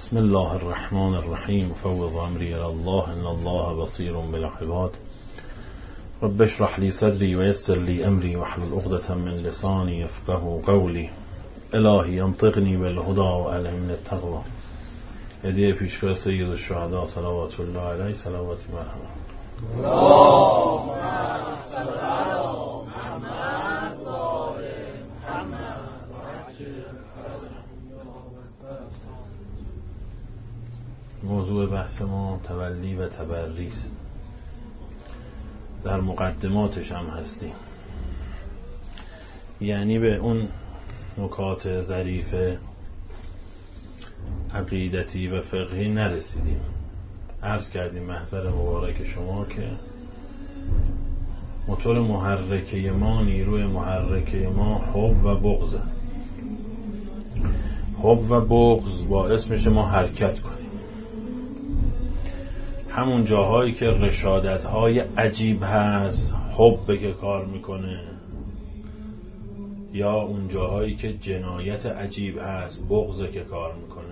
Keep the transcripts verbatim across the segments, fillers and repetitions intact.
بسم الله الرحمن الرحیم افوض امری الی الله ان الله بصیر بالعباد رب اشرح لی صدری و یسر لی امری واحلل عقدة من لسانی یفقهوا قولی الهی انطقنی بالهدی و الهمنی التقوی. هدیه پیشوا سید الشهدا صلوات الله علیه صلواتی مرحمت. اللهم صل علی محمد و آل محمد. موضوع بحث ما تولی و تبری است. در مقدماتش هم هستیم، یعنی به اون نکات ظریف عقیدتی و فقهی نرسیدیم. عرض کردیم محضر مبارک شما که موتور محرکه ما، نیروی محرکه ما حب و بغضه. حب و بغض باعث میشه ما حرکت کنیم. همون جاهایی که رشادت های عجیب هست حب که کار میکنه، یا اون جاهایی که جنایت عجیب هست بغض که کار میکنه.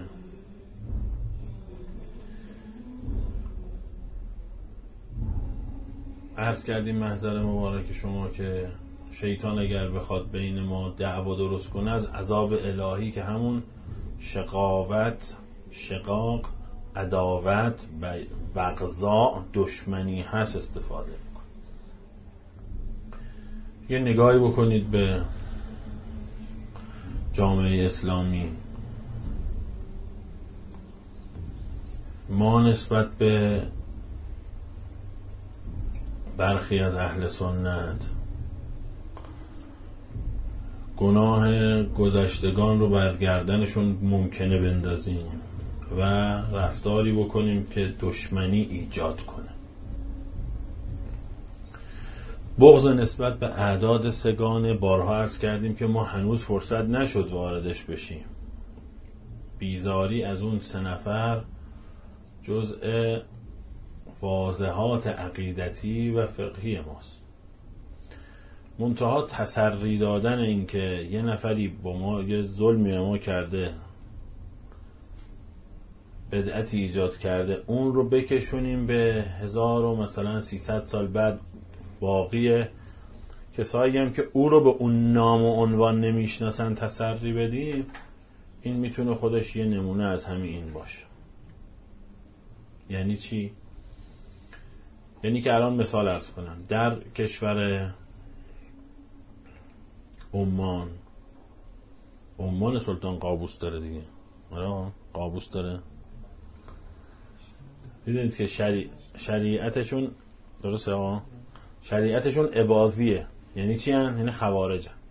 عرض کردیم محضر مبارک شما که شیطان اگر بخواد بین ما دعوا درست کنه، از عذاب الهی که همون شقاوت، شقاق، عداوت، بغضاء، دشمنی هست استفاده میکنه. یه نگاهی بکنید به جامعه اسلامی. ما نسبت به برخی از اهل سنت گناه گذشتگان رو برگردنشون ممکنه بندازیم و رفتاری بکنیم که دشمنی ایجاد کنه. بغض نسبت به اعداد سگان، بارها عرض کردیم که ما هنوز فرصت نشد واردش بشیم. بیزاری از اون سه نفر جزء واضحات عقیدتی و فقهی ماست. منتها تسری دادن این که یه نفری با ما یه ظلمی ما کرده، بدعتی ایجاد کرده، اون رو بکشونیم به هزار و مثلا سیصد سال بعد باقی کسایی هم که او رو به اون نام و عنوان نمیشناسن تسری بدیم، این میتونه خودش یه نمونه از همین این باشه. یعنی چی؟ یعنی که الان مثال عرض کنم، در کشور عمان، عمان سلطان قابوس داره دیگه، آره قابوس داره. میدونید که شریع... شریعتشون درسته ها؟ شریعتشون اباضیه. یعنی چی هن؟ یعنی خوارج هن.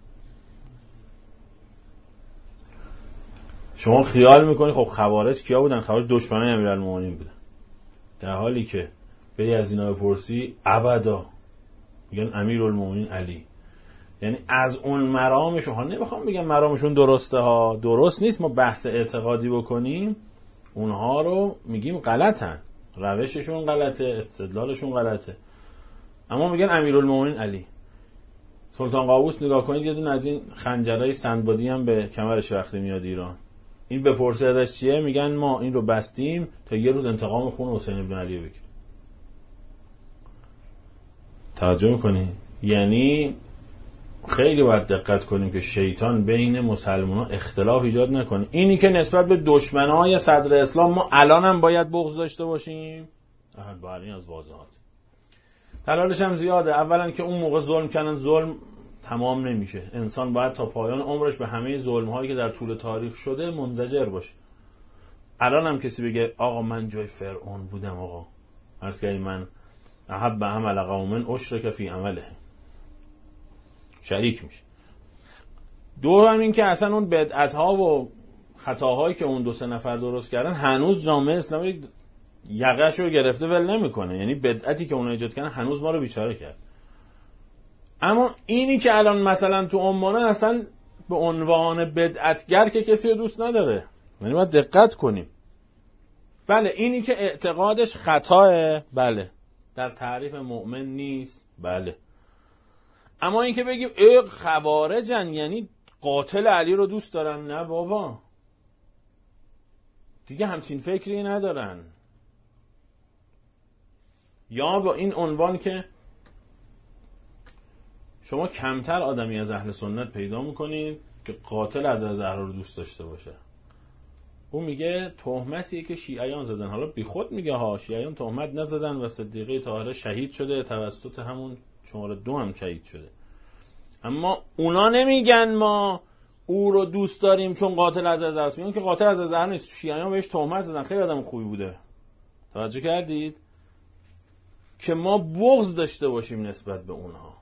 شما خیال میکنی خب خوارج کیا بودن؟ خوارج دشمنای امیرالمومنین بودن، در حالی که بری از اینا بپرسی ابدا میگن امیرالمومنین علی. یعنی از اون مرامشون ها، نمیخوام بگم مرامشون درسته ها، درست نیست ما بحث اعتقادی بکنیم، اونها رو میگیم غلطن، روششون غلطه، استدلالشون غلطه، اما میگن امیرالمومنین علی. سلطان قابوس نگاه کنید، یه دونه از این خنجرهای سندبادی هم به کمرش وقتی میاد ایران، این بپرسه ازش چیه، میگن ما این رو بستیم تا یه روز انتقام خون حسین بن علی بگیریم. توجه میکنی؟ یعنی خیلی باید دقت کنیم که شیطان بین مسلمان ها اختلاف ایجاد نکنه. اینی که نسبت به دشمنای صدر اسلام ما الان هم باید بغض داشته باشیم، احد باید این از واضحات. دلالش هم زیاده. اولا که اون موقع ظلم کردن، ظلم تمام نمیشه، انسان باید تا پایان عمرش به همه ظلم هایی که در طول تاریخ شده منزجر باشه. الان هم کسی بگه آقا من جای فرعون بودم، آقا عرض کردیم من احب عمل قوم اشرک فی عمله، شریک میشه. دو هم این که اصلا اون بدعت ها و خطاهایی که اون دو سه نفر درست کردن هنوز جامعه اسلامی یقش رو گرفته ول نمیکنه. یعنی بدعتی که اون ایجاد کردن هنوز ما رو بیچاره کرد. اما اینی که الان مثلا تو عمانه اصلا به عنوان بدعتگر که کسی رو دوست نداره، یعنی باید دقت کنیم. بله اینی که اعتقادش خطاه، بله در تعریف مؤمن نیست، بله. اما این که بگیم ای خوارجن یعنی قاتل علی رو دوست دارن، نه بابا. دیگه همچین فکری ندارن. یا با این عنوان که شما کمتر آدمی از اهل سنت پیدا میکنید که قاتل از زهرا رو دوست داشته باشه. اون میگه تهمتیه که شیعیان زدن. حالا بی خود میگه ها، شیعیان تهمت نزدن و صدیقه طاهره شهید شده، توسط همون شماره دو هم شهید شده. اما اونا نمیگن ما او رو دوست داریم چون قاتل از زهرا است. میگن که قاتل از زهرا نیست، شیعیان بهش تهمت زدن، خیلی آدم خوبی بوده. توجه کردید؟ که ما بغض داشته باشیم نسبت به اونها.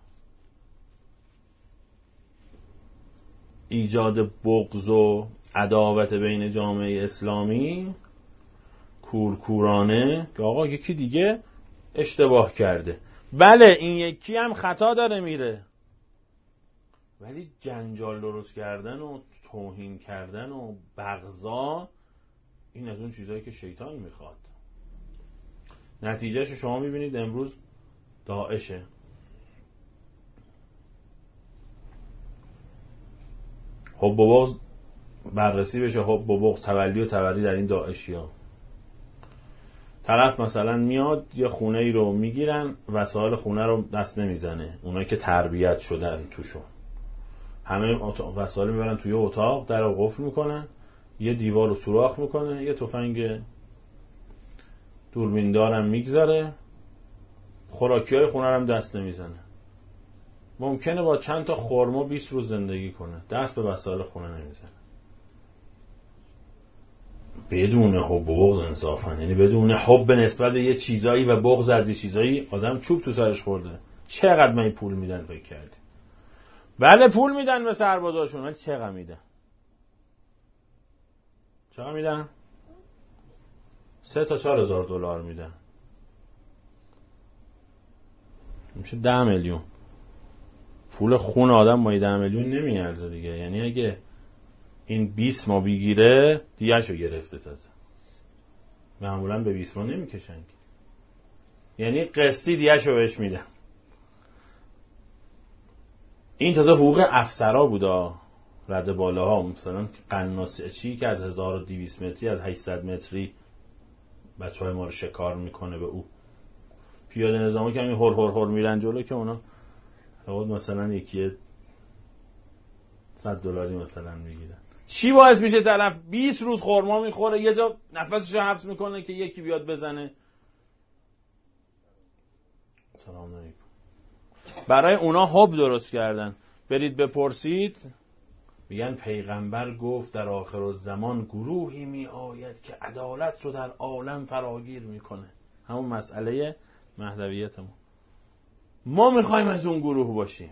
ایجاد بغض و عداوت بین جامعه اسلامی کورکورانه که آقا یکی دیگه اشتباه کرده، بله این یکی هم خطا داره میره، ولی جنجال درست کردن و توهین کردن و بغضا، این از اون چیزایی که شیطان میخواد. نتیجهشو شما میبینید امروز داعشه. حب و بغض بررسی بشه، حب و بغض، تولی و تبری در این داعشی ها. طرف مثلا میاد یه خونه ای رو میگیرن، وسایل خونه رو دست نمیزنه، اونایی که تربیت شدن توشون همه وسایل میبرن توی اتاق، در رو قفل میکنن، یه دیوار رو سوراخ میکنه، یه تفنگ دوربین دارم میگذاره، خوراکی های خونه رو هم دست نمیزنه. ممکنه با چند تا خرما بیست روز زندگی کنه، دست به وسایل خونه نمیزنه. بدون حب و بغض انصافا، یعنی بدون حب نسبت به یه چیزایی و بغض از یه چیزایی، آدم چوب تو سرش خورده. چقدر من پول میدن فکر کردی؟ بله پول میدن به سربازاشون، ولی چقدر میدن؟ چقدر میدن؟ سه تا چهار هزار دلار میدن، میشه ده میلیون. پول خون آدم مایی ده میلیون نمیارزه دیگه. یعنی اگه این بیست ما بگیره دیگه‌شو گرفته تازه. معمولا به بیست ما نمیکشن، یعنی قسطی دیگه‌شو بهش میدن. این تازه حقوق افسرا بودا، رد بالاها. مثلا قناصی که از هزار و دویست متری، از هشتصد متری بچه های ما رو شکار میکنه به او. پیاده نظامی که همین هر هر هر میرن جلو که اونا خود مثلا یکی صد دلاری مثلا میگیرن. چی باعث میشه طرف بیست روز خورما میخوره، یه جا نفسش رو حبس میکنه که یکی بیاد بزنه؟ سلام علیکم. برای اونا حب درست کردن. برید بپرسید، میگن پیغمبر گفت در آخر الزمان گروهی می آید که عدالت رو در عالم فراگیر میکنه. همون مسئله مهدویتمون. ما میخوایم از اون گروه باشیم.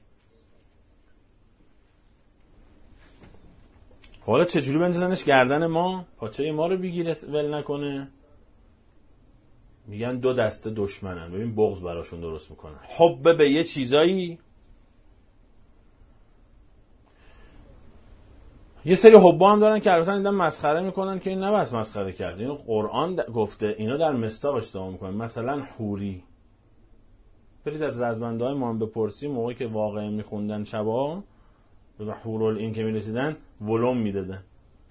حالا چجوری بنزنش گردن ما، پاچه ما رو بگیره ول نکنه؟ میگن دو دسته دشمنن. ببین بغض براشون درست میکنن. حب به یه چیزایی. یه سری حبا هم دارن که البته دیدن مسخره میکنن که این نباید مسخره کرد. اینو قرآن گفته، اینا در مصداق اشتباه میکنن. مثلا حوری، برید از رزمنده ما هم بپرسیم، موقعی که واقعه میخوندن شبا و حورالعین که میرسیدن ولوم میدادن.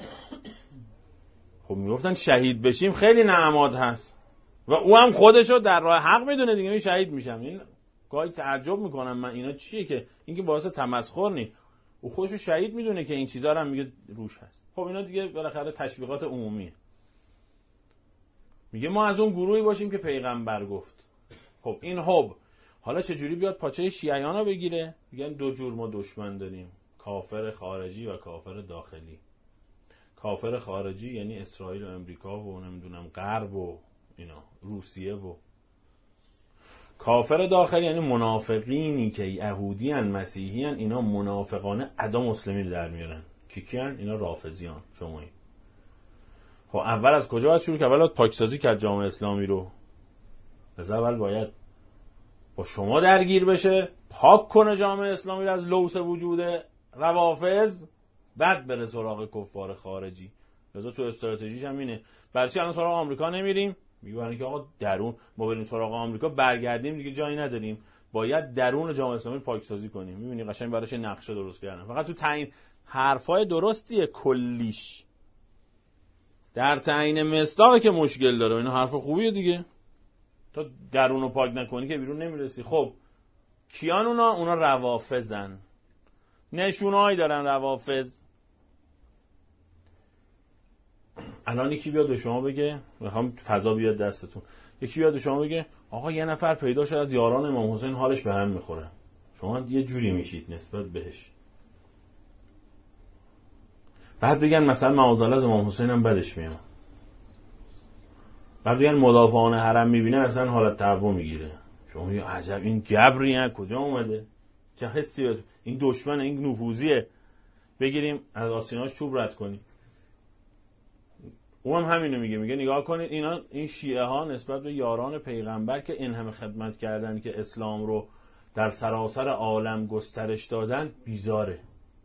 خب میگفتن شهید بشیم خیلی نعمات هست و او هم خودشو در راه حق میدونه دیگه، می شهید میشم. این گاهی تعجب میکنم من اینا چیه که این که باعث تمسخر نی، او خودشو شهید میدونه که این چیزا رو هم میگه روش هست. خب اینا دیگه بالاخره تشویقات عمومیه. میگه ما از اون گروهی باشیم که پیغمبر گفت. خب این حب حالا چجوری بیاد پاچه شیعیان رو بگیره؟ میگن دو جور ما دشمن داریم، کافر خارجی و کافر داخلی. کافر خارجی یعنی اسرائیل و امریکا و نمیدونم غرب و اینا، روسیه. و کافر داخلی یعنی منافقینی که یهودی ان، مسیحی ان، اینا منافقانه ادا مسلمین در میارن. کی کیان؟ اینا رافضیان. شمایی. خب اول از کجا باید شروع کرد؟ اول باید پاکسازی کرد جامعه اسلامی رو. از اول باید با شما درگیر بشه، پاک کنه جامعه اسلامی رو از لوث وجود روافض، بعد بره سراغ کفار خارجی. لذا تو استراتژیش هم اینه. برای چی الان سراغ آمریکا نمیریم؟ میگن که آقا درون ما بریم سراغ آمریکا برگردیم دیگه جایی نداریم، باید درون جامعه اسلامی پاکسازی کنیم. میبینی قشنگ براش نقشه درست کردن. فقط تو تعیین حرفای درستیه کلیش. در تعیین مصداقه که مشکل داره. این حرف خوبیه دیگه، تا درونو پاک نکنی که بیرون نمیرسی. خب کیان اونا؟ اونا روافضن. نشونهایی دارن روافض. الان یکی بیاد به شما بگه، میخوام فضا بیاد دستتون، یکی بیاد به شما بگه آقا یه نفر پیدا شد از یاران امام حسین حالش به هم میخوره، شما یه جوری میشید نسبت بهش. بعد بگن مثلا معاذالله از امام حسین هم بدش میاد. بعد بگن مدافعان حرم میبینه اصلا حالت تهوع میگیره. شما میگه عجب این جبری از کجا اومده؟ چه حسی بهت؟ این دشمن، این نفوذیه، بگیریم از آستیناش چوب رد کنیم. اون هم همینو میگه، میگه نگاه کنید اینا، این شیعه ها نسبت به یاران پیغمبر که این همه خدمت کردن، که اسلام رو در سراسر عالم گسترش دادن، بیزاره.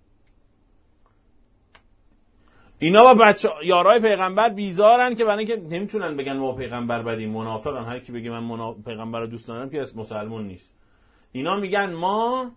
اینا با بچه یارای پیغمبر بیزارن که برای اینکه نمیتونن بگن ما پیغمبر بدیم، منافقن. هر کی بگه من منا... پیغمبر رو دوست دارم که اسم مسلمون نیست. اینا میگن ما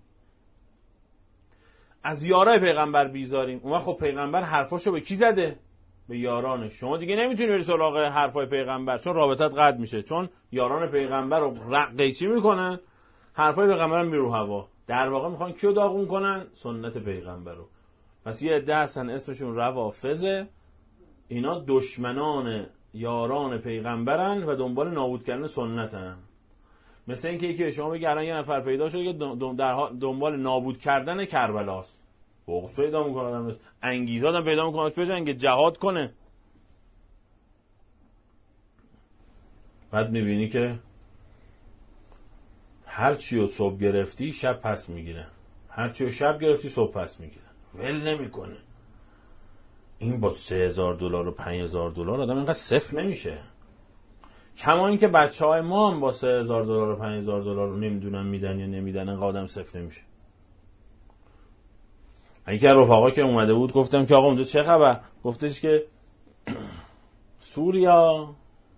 از یارای پیغمبر بیزاریم. اون خب پیغمبر حرفاشو به کی زده؟ به یارانش. شما دیگه نمیتونی بری سراغ حرفای پیغمبر، چون رابطت قطع میشه، چون یاران پیغمبر رو قیچی میکنن، حرفای پیغمبر میره رو هوا. در واقع میخوان کیو داغون کنن؟ سنت پیغمبر رو. پس یه عده هستن اسمشون روافضه، اینا دشمنان یاران پیغمبرن و دنبال نابود کردن سنتن. مثل اینکه یکی به شما بگه الان یه نفر پیدا شده که در دنبال نابود کردن کربلاست، بغض پیدا میکنه آدم، انگیزه آدم پیدا میکنه بجنگه، جهاد کنه. بعد میبینی که هر چی رو صبح گرفتی شب پس میگیره، هر چی رو شب گرفتی صبح پس میگیره، ول نمیکنه. این با سه هزار دلار و پنج هزار دلار آدم اینقدر صفر نمیشه. کما اینکه بچه های ما هم با سه هزار دلار و پنج هزار دلار رو نمیدونن میدن یا نمیدن، اینقدر آدم صفر نمیشه. یکی از رفقا که اومده بود گفتم که آقا اونجا چه خبر؟ گفتش که سوریا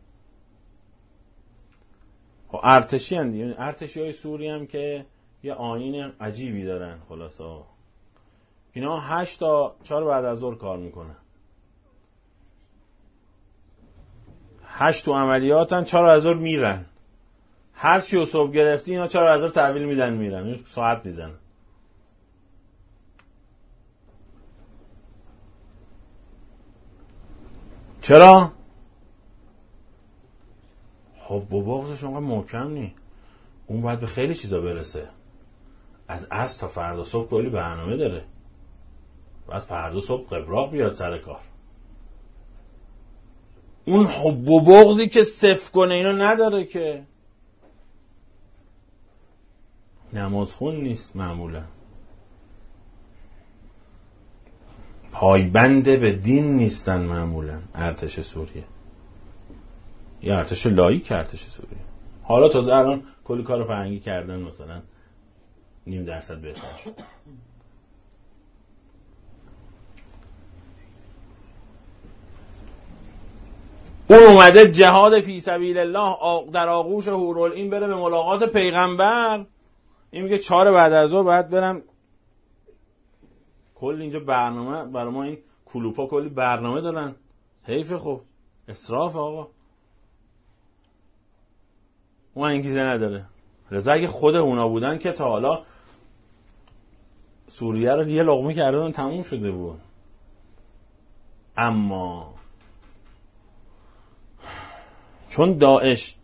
ارتشی هستند، یعنی ارتشی های سوری هم که یه آیین عجیبی دارن. خلاصه اینا هشت تا چهار بعد از ظهر کار میکنن، هشت تو عملیاتن، چهار بعد از ظهر میرن. هر چی رو صبح گرفتی اینا چهار بعد از ظهر تحویل میدن میرن، این ساعت میزنن. چرا؟ خب بابا بازش اونقدر محکم نی، اون باید به خیلی چیزا برسه. از عصر تا فردا صبح کلی برنامه داره، بعد فردا صبح قبراق بیاد سر کار. اون حب و بغضی که صفر کنه اینو نداره، که نماز خون نیست معمولا، پایبند به دین نیستن معمولا. ارتش سوریه یا ارتش لایک، ارتش سوریه حالا تازه الان کلی کار فرهنگی کردن، مثلا نیم درصد بهتر شد. اون اومده جهاد فی سبیل الله در آغوش حورالعین بره به ملاقات پیغمبر. این میگه چهار بعد از ظهر باید برم. کل اینجا برنامه برای ما، این کلوپا کلی برنامه دارن. حیف، خب اسراف آقا. اون انگیزه نداره. لذا اگه خود اونا بودن که تا حالا سوریه رو یه لقمه کردن تموم شده بود. اما چون داعش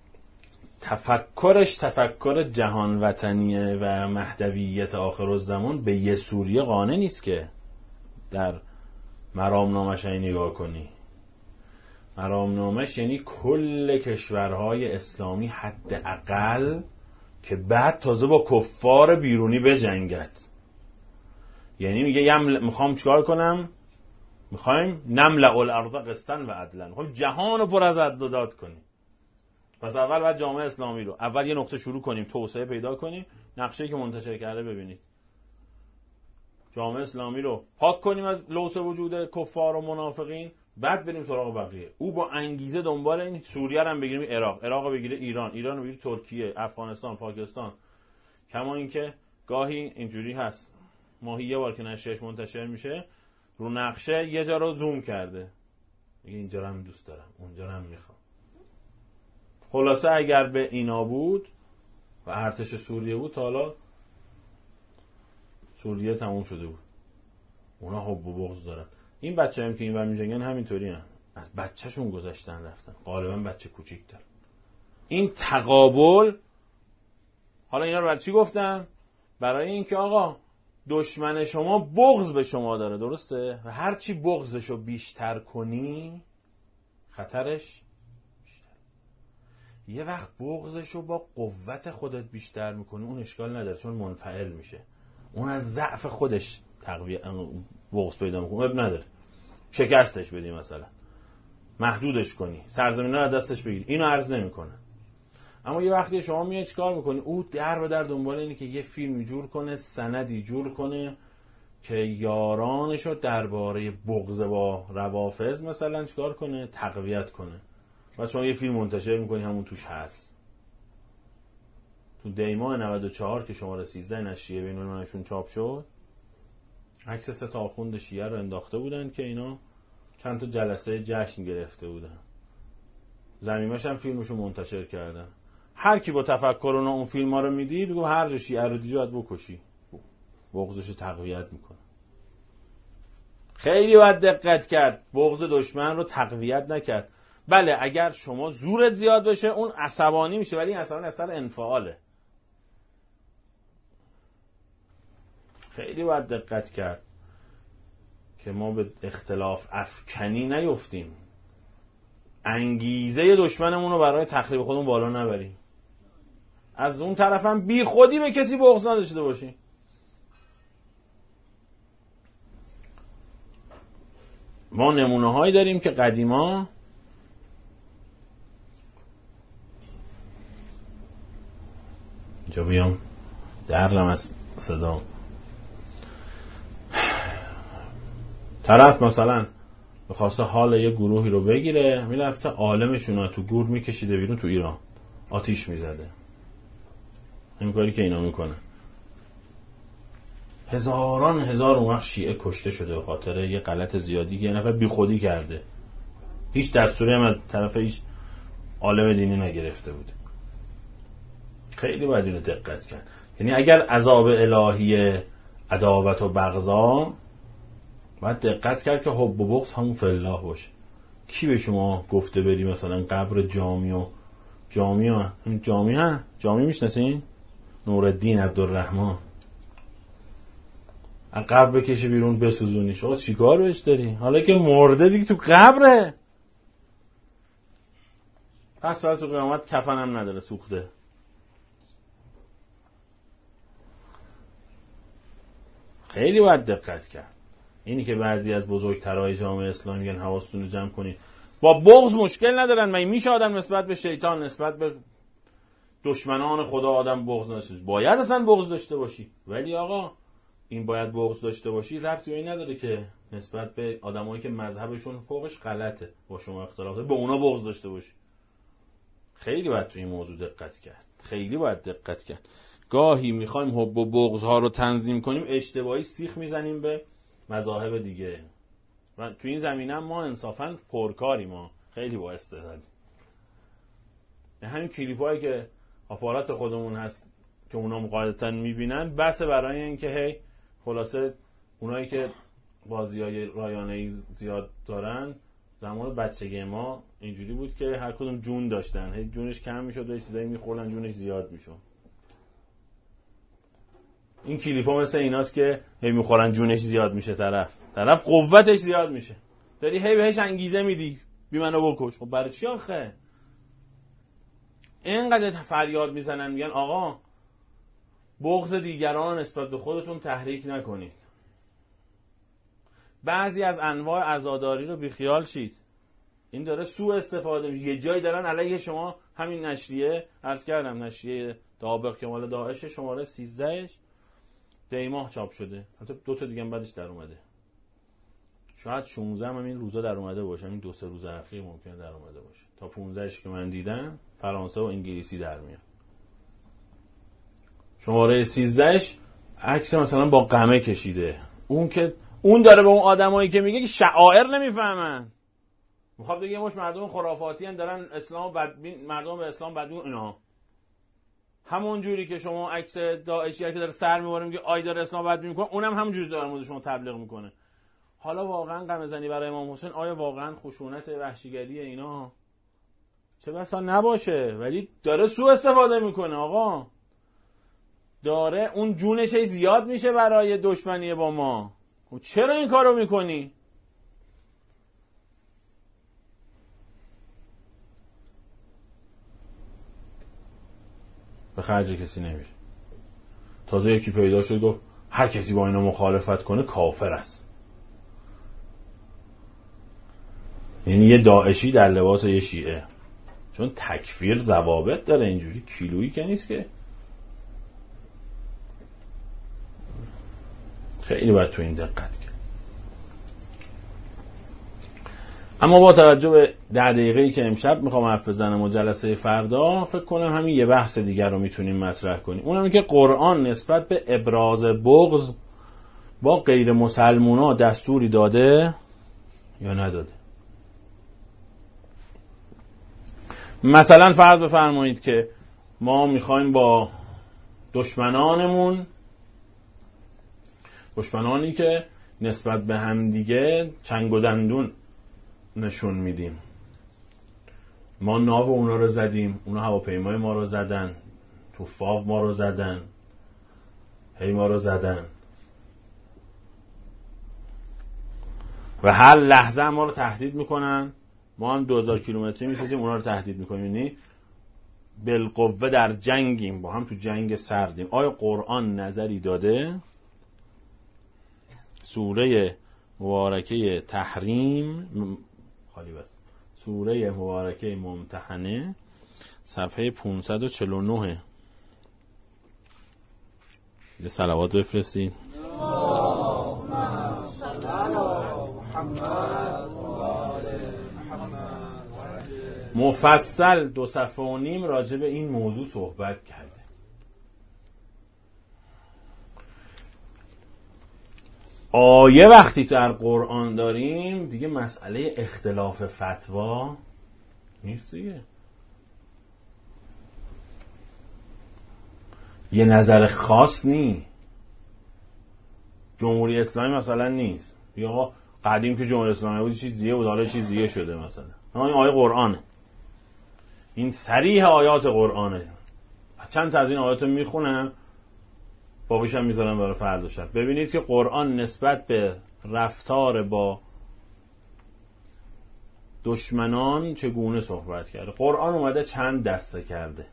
تفکرش تفکر جهان وطنیه و مهدویت آخرالزمان، به یه سوریه قانع نیست که در مرامنامش این نگاه کنی. مرامنامش یعنی کل کشورهای اسلامی حداقل که بعد تازه با کفار بیرونی بجنگد. یعنی میگه یم میخوام چیکار کنم؟ میخوایم نملأ الارض قسطا و عدلا، میخوایم جهان رو پر از عدل و داد کنیم. پس اول باید جامعه اسلامی رو اول یه نقطه شروع کنیم، توسعه پیدا کنیم. نقشه‌ای که منتشر کرده ببینید، جامعه اسلامی رو پاک کنیم از لوث وجود کفار و منافقین، بعد بریم سراغ بقیه. او با انگیزه دنبال این سوریه رو هم بگیریم، عراق، عراق رو بگیره ایران، ایران رو بگیره ترکیه، افغانستان، پاکستان. کما اینکه گاهی اینجوری هست ماهی یه بار که نشریش منتشر میشه رو نقشه یه جا رو زوم کرده، میگه اینجا رو هم دوست دارم، اونجا رو هم میخوام. خلاصه اگر به اینا بود و ارتش سوریه بود تا حالا سوریه تموم شده بود. اونا حب و بغض دارن. این بچه هم که این ور میجنگن همینطوری هم. از بچهشون گذشتن رفتن. غالبا بچه کوچیک دارن. این تقابل، حالا اینا رو برای چی گفتم؟ برای اینکه آقا دشمن شما بغض به شما داره، درسته؟ و هر چی بغضشو بیشتر کنی خطرش بیشتر. یه وقت بغضشو با قوت خودت بیشتر میکنی، اون اشکال نداره چون منفعل میشه. اون از ضعف خودش تقویت بغض پیدا میکنه، اب نداره. شکستش بدی مثلا، محدودش کنی، سرزمین‌ها رو دستش بگیری، اینو عرض نمیکنه. اما یه وقتی شما میای چیکار میکنی؟ او در به در دنبال اینه که یه فیلمی جور کنه، سندی جور کنه که یارانشو درباره بغض با روافض مثلا چیکار کنه؟ تقویت کنه. بعد شما یه فیلم منتشر میکنی همون توش هست. تو دیماه نود و چهار که شماره سیزده نشریه بین‌المللشون چاپ شد، عکس سه تا آخوند شیعه رو انداخته بودن که اینا چند تا جلسه جشن گرفته بودن. ضمیمش هم فیلمشو منتشر کردن. هر کی با تفکر اونا اون فیلم ها رو میدید بگو هر شیعه رو دیدی باید بکشی. بغضشو تقویت میکنه. خیلی باید دقت کرد. بغض دشمن رو تقویت نکرد. بله اگر شما زورت زیاد بشه اون عصبانی میشه، ولی این عصبانی اثر انفعاله. خیلی باید دقت کرد که ما به اختلاف افکنی نیفتیم. انگیزه دشمنمون رو برای تخریب خودمون بالا نبریم. از اون طرف هم بی خودی به کسی بغض نداشته باشیم. ما نمونه هایی داریم که قدیما اینجا بیام درلم از صدا طرف مثلا میخواسته حال یه گروهی رو بگیره، میرفته عالمشون رو تو گور میکشیده بیرون، تو ایران آتیش میزده. این کاری که اینا میکنه. هزاران هزار اون وقت شیعه کشته شده به خاطر یه غلط زیادی که یه نفر بی خودی کرده. هیچ دستوری هم از طرف هیچ عالم دینی نگرفته بود. خیلی باید اینو دقت کرد. یعنی اگر عذاب الهی عداوت و بغضا، باید دقت کرد که حب و بغض همون فی الله باشه. کی به شما گفته بری مثلا قبر جامی و جامی ها جامی ها جامی میشناسین؟ نورالدین عبدالرحمن از قبر بکشه بیرون بسوزونی، شما چیکار بهش داری؟ حالا که مرده دیگه تو قبره. پس سال تو قیامت کفن هم نداره، سوخته. خیلی باید دقت کرد. اینی که بعضی از بزرگترهای جامعه اسلامی میگن حواستون رو جمع کنید. با بغض مشکل ندارن. من میشه آدم نسبت به شیطان، نسبت به دشمنان خدا آدم بغض داشته باشه. باید اصلا بغض داشته باشی. ولی آقا این باید بغض داشته باشی ربطی به این نداره که نسبت به آدمایی که مذهبشون فوقش غلطه با شما اختلاف داره به اونا بغض داشته باشی. خیلی باید تو این موضوع دقت کرد. خیلی باید دقت کرد. گاهی میخوایم حب و بغض ها رو تنظیم کنیم، اشتباهی سیخ میزنیم به مذاهب دیگه. و تو این زمینه ما انصافا پرکاری، ما خیلی با استعداد. همین کلیپایی که آپارات خودمون هست که اونا مقاعدتا میبینن بس برای اینکه هی خلاصه اونایی که بازیای رایانه‌ای زیاد دارن، زمان بچگی ما اینجوری بود که هر کدوم جون داشتن، هی جونش کم میشد و یه چیزایی میخوردن جونش زیاد میشد. این کلیپا مثل ایناست که هی میخورن جونش زیاد میشه، طرف طرف قوتش زیاد میشه، داری هی بهش انگیزه میدی بی منو بکش. خب برای چی آخه؟ اینقدر فریاد میزنن میگن آقا بغض دیگران نسبت به خودتون تحریک نکنید. بعضی از انواع عزاداری رو بیخیال شید. این داره سوء استفاده میشه. یه جایی دارن علیه شما، همین نشریه عرض کردم نشریه دابق که مال داعش شماره سیزدهش دیماه چاپ شده، حتی دو تا دیگه هم بعدش در اومده، شاید شانزده هم این روزا در اومده باشه، این دو سه روز اخیر ممکنه در اومده باشه، تا پانزدهش که من دیدم فرانسه و انگلیسی در میاد. شماره سیزدهش عکس مثلا با قمه کشیده، اون که اون داره به اون آدمایی که میگه که شعائر نمیفهمن. میخواد بگه مش مردم خرافاتی ان دارن اسلام بدبین، مردم به اسلام بدبین. اینا همون جوری که شما عکس داعشی که داره سر میبره میگه آی داره اسلام بدبین میکنه، اونم همون جوری داره مورد شما تبلیغ میکنه. حالا واقعا غم زنی برای امام حسین آیا واقعا خشونت وحشیگری اینا چه بسا نباشه، ولی داره سوء استفاده میکنه آقا، داره اون جونش زیاد میشه برای دشمنی با ما. چرا این کارو میکنی؟ به خرج کسی نمیره. تازه یکی پیدا شد گفت هر کسی با اینا مخالفت کنه کافر است. یعنی یه داعشی در لباس یه شیعه، چون تکفیر ضوابط داره، اینجوری کیلویی که نیست که. خیلی باید تو این دقت کرد. اما با توجه به ده دقیقه‌ای که امشب میخوام حرف بزنم و جلسه فردا، فکر کنم همین یه بحث دیگر رو میتونیم مطرح کنیم. اونم که قرآن نسبت به ابراز بغض با غیر مسلمونا دستوری داده یا نداده. مثلا فرض بفرمایید که ما میخوایم با دشمنانمون، دشمنانی که نسبت به هم دیگه چنگ و دندون نشون میدیم، ما ناو اونا رو زدیم، اونا هواپیمای ما رو زدن، تو فاو ما رو زدن، هی ما رو زدن و هر لحظه ما رو تهدید میکنن، ما هم دو هزار کیلومتری میسازیم اونا رو تهدید میکنیم، یعنی بالقوه در جنگیم، با هم تو جنگ سردیم. آیا قرآن نظری داده؟ سوره مبارکه تحریم خالی بس سوره مبارکه ممتحنه صفحه پانصد و چهل و نه. یه صلوات بفرستید. مفصل دو صفحه و نیم راجع به این موضوع صحبت کرده. آیه وقتی در قرآن داریم دیگه مسئله اختلاف فتوا نیست دیگه. یه نظر خاص نی. جمهوری اسلامی مثلا نیست. یا آقا قدیم که جمهوری اسلامی بود چیز دیگه بود، حالا چیز دیگه شده مثلا. این آیه قرآنه. این صریح آیات قرآنه. چند تا از این آیات رو میخونم، بابیش هم میذارم برای فردا شب. ببینید که قرآن نسبت به رفتار با دشمنان چگونه صحبت کرده. قرآن اومده چند دسته کرده.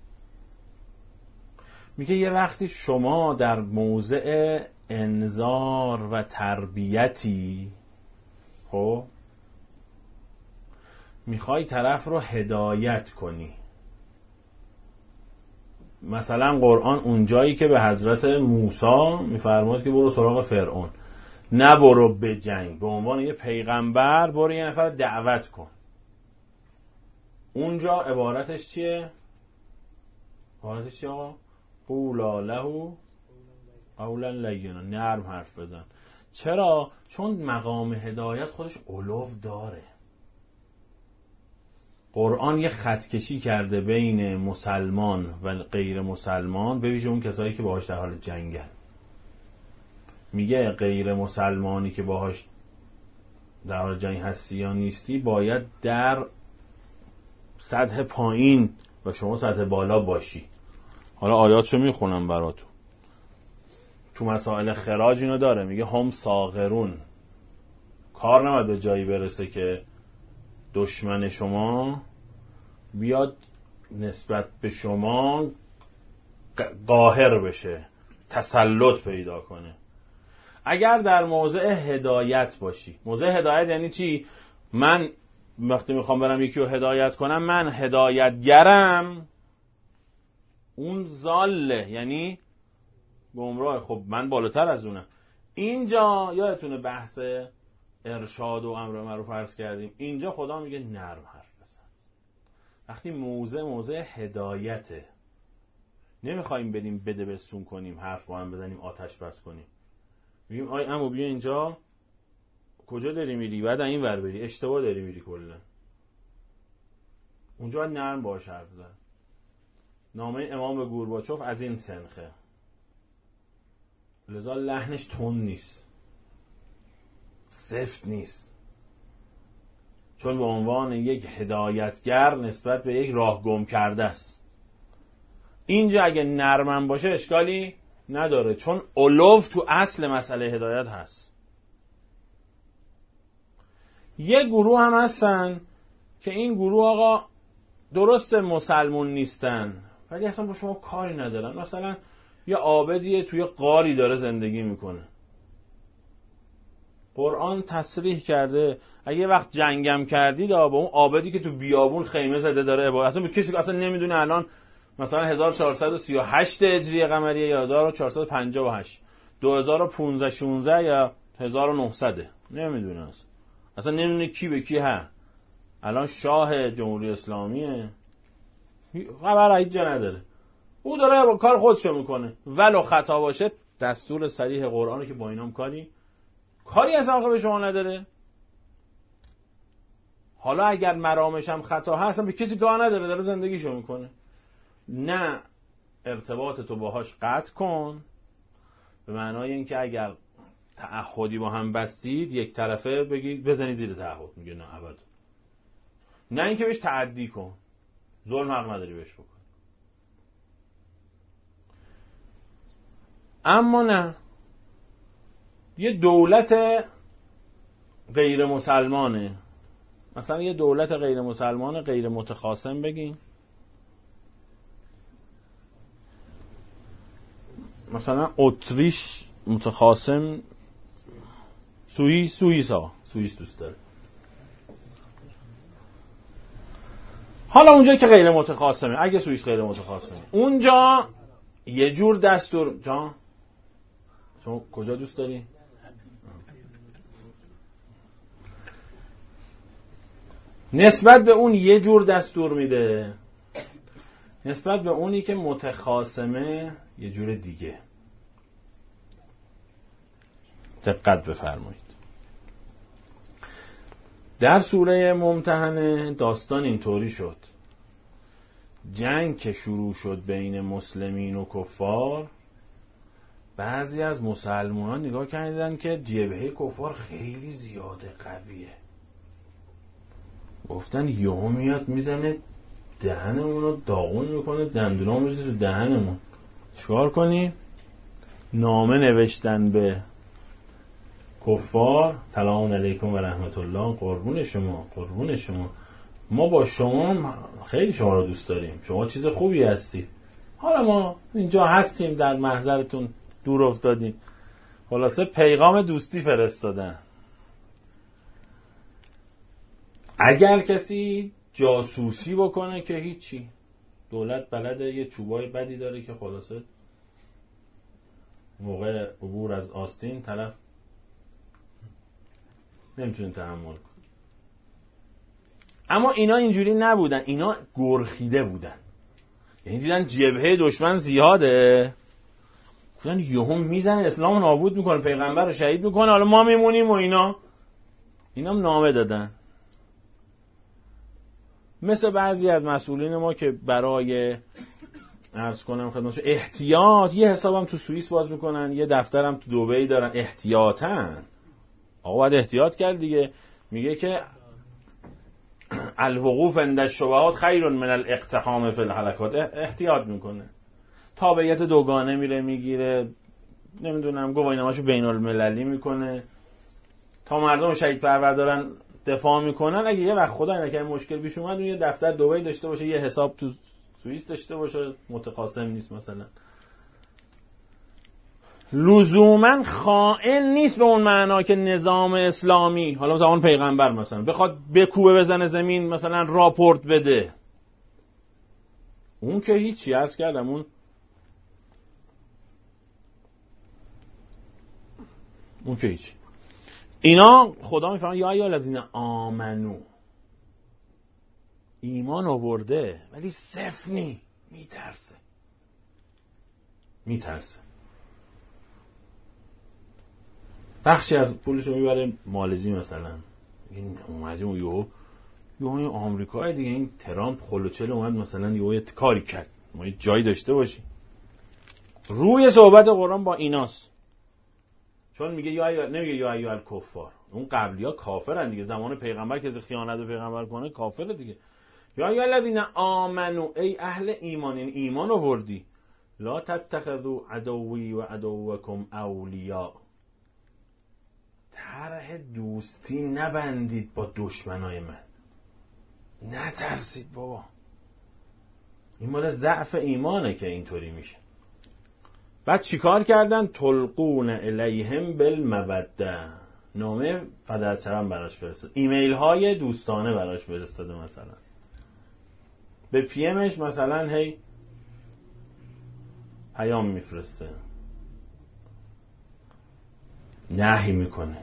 میگه یه وقتی شما در موضع انذار و تربیتی، خب میخوای طرف رو هدایت کنی. مثلا قرآن اونجایی که به حضرت موسی میفرماد که برو سراغ فرعون، نه برو به جنگ، به عنوان یه پیغمبر برو یه نفر دعوت کن. اونجا عبارتش چیه؟ عبارتش چیه آقا؟ قولا له قولا لینا، نرم حرف بزن. چرا؟ چون مقام هدایت خودش علو داره. قرآن یه خط کشی کرده بین مسلمان و غیر مسلمان، به ویژه اون کسایی که باهاش در حال جنگن. میگه غیر مسلمانی که باهاش در حال جنگ هستی یا نیستی باید در سطح پایین و شما سطح بالا باشی. حالا آیاتشو میخونم براتون. تو مسائل خراج اینو داره، میگه هم ساغرون. کار نمید به جایی برسه که دشمن شما بیاد نسبت به شما قاهر بشه، تسلط پیدا کنه. اگر در موضع هدایت باشی. موضع هدایت یعنی چی؟ من وقتی میخوام برم یکی رو هدایت کنم، من هدایتگرم، اون ضاله یعنی گمراه. خب من بالاتر از اونم. اینجا یادتونه بحث ارشاد و امر معروف عرض کردیم. اینجا خدا میگه نرم حرف بزن. وقتی موضع موضع هدایته، نمیخوایم بریم بده بستون کنیم، حرف با هم بزنیم، آتش بس کنیم. میگیم آی عمو بیا اینجا کجا داری میری؟ بعد این ور بری، اشتباه داری میری کلا. اونجا باید نرم باش حرف زد. نامه امام به گورباچوف از این سنخه، لذا لحنش تند نیست، سفت نیست، چون به عنوان یک هدایتگر نسبت به یک راه گم کرده است. اینجا اگه نرمم باشه اشکالی نداره، چون علو تو اصل مسئله هدایت هست. یه گروه هم هستن که این گروه آقا درست مسلمون نیستن ولی اصلا با شما کاری ندارن. مثلا یه عابدیه توی غاری داره زندگی میکنه، قرآن تصریح کرده اگه وقت جنگم کردید با اون عابدی که تو بیابون خیمه زده داره عبادت، اصلا کسی که اصلا نمیدونه الان مثلا هزار و چهارصد و سی و هشت هجری قمریه یا هزار و چهارصد و پنجاه و هشت، دو هزار و پانزده شانزده یا هزار و نهصد، نمیدونه اصلا اصلا نمیدونه کی به کی ها. الان شاه جمهوری اسلامیه، خبر هیچ جا نداره، او داره با کار خودشو میکنه. ولو خطا باشه دستور صریح قرآنه که با اینام کاری کاری اصلا آقا به شما نداره. حالا اگر مرامش هم خطا هست اصلا به کسی کار نداره، داره زندگیشو میکنه. نه، ارتباط تو باهاش قطع کن، به معنای اینکه اگر تعهدی با هم بستید یک طرفه بگی بزنی زیر تعهد، میگه نه ابدا. نه اینکه بهش تعدی کن، ظلم حق نداری بهش بکن. اما نه، یه دولت غیر مسلمانه، مثلا یه دولت غیر مسلمان غیر متخاصم بگین، مثلا اتریش متخاصم، سوئیس سوئیس ها سوئیس دوست داره. حالا اونجا که غیر متخاصمه، اگه سوئیس غیر متخاصمه، اونجا یه جور دستور جان شما کجا دوست داری؟ نسبت به اون یه جور دستور میده، نسبت به اونی که متخاصمه یه جور دیگه. دقت بفرمایید. در سوره ممتحنه داستان اینطوری شد، جنگ که شروع شد بین مسلمین و کفار، بعضی از مسلمانان نگاه کردن که جبهه کفار خیلی زیاده قویه، گفتن یهو میاد میزنه دهنمون رو داغون میکنه، دندونامون میزنه تو دهنمون، چیکار کنیم؟ نامه نوشتن به کفار، سلام علیکم و رحمت الله، قربون شما قربون شما، ما با شما خیلی شما رو دوست داریم، شما چیز خوبی هستید، حالا ما اینجا هستیم در محضرتون دور افتادیم. خلاصه پیغام دوستی فرستادن. اگر کسی جاسوسی بکنه که هیچی، دولت بلده یه چوبای بدی داره که خلاصه موقع عبور از آستین طرف نمیتونه تحمل کنه. اما اینا اینجوری نبودن، اینا گرخیده بودن، یعنی دیدن جبهه دشمن زیاده، گفتن یهو میزنه اسلام نابود میکنه، پیغمبر رو شهید میکنه، حالا ما میمونیم و اینا. اینا هم نامه دادن، مثل بعضی از مسئولین ما که برای عرض کنم خدمتش احتیاط یه حسابم تو سوئیس باز میکنن، یه دفترم تو دبی دارن، احتیاطاً. آقا باید احتیاط کرد دیگه. میگه که الوقوف عند الشبهات خیر من الاقتحام فی الهلکات، احتیاط میکنه، تابعیت دوگانه میره میگیره، نمیدونم گواهینامه‌شو بین المللی میکنه، تا مردم شهید پرور دارن دفاع میکنن. اگه یه وقت خدا نکنه مشکل پیش اومد، اون یه دفتر دبی داشته باشه، یه حساب تو سوئیس داشته باشه، متخاصم نیست مثلا، لزوما خائن نیست به اون معنا که نظام اسلامی، حالا مثلا اون پیغمبر مثلا بخواد بکوبه بزنه زمین مثلا راپورت بده، اون که هیچی. عرض کردم اون اون که هیچی. اینا خدا میفرماید یا ایها الذین آمنو، ایمان آورده ولی سفنی، میترسه میترسه بخشی از پولشو میبره مالزی مثلا. این اومدیم و یهو یهو این آمریکا دیگه، این ترامپ خلوچل اومد مثلا یهو یه کاری کرد، ما یه جایی داشته باشیم. روی صحبت قرآن با ایناست، چون میگه یا یا نمیگه یا ایها الکفار، اون قبلی‌ها کافرن دیگه، زمان پیغمبر که خیانت به پیغمبر کنه کافره دیگه. یا ایها الذین آمنو، ای اهل ایمان، این ایمان آوردی، لا تتخذوا عدوی و عدوکم اولیاء، طرح دوستی نبندید با دشمنای من، نترسید بابا. این مال ضعف ایمانه که اینطوری میشه. بعد چیکار کردن؟ تلقون الیهم بالموده، نامه فداچرم براش فرستاد، ایمیل های دوستانه براش فرستاده، مثلا به پی امش مثلا هی پیام میفرسته، نهی میکنه.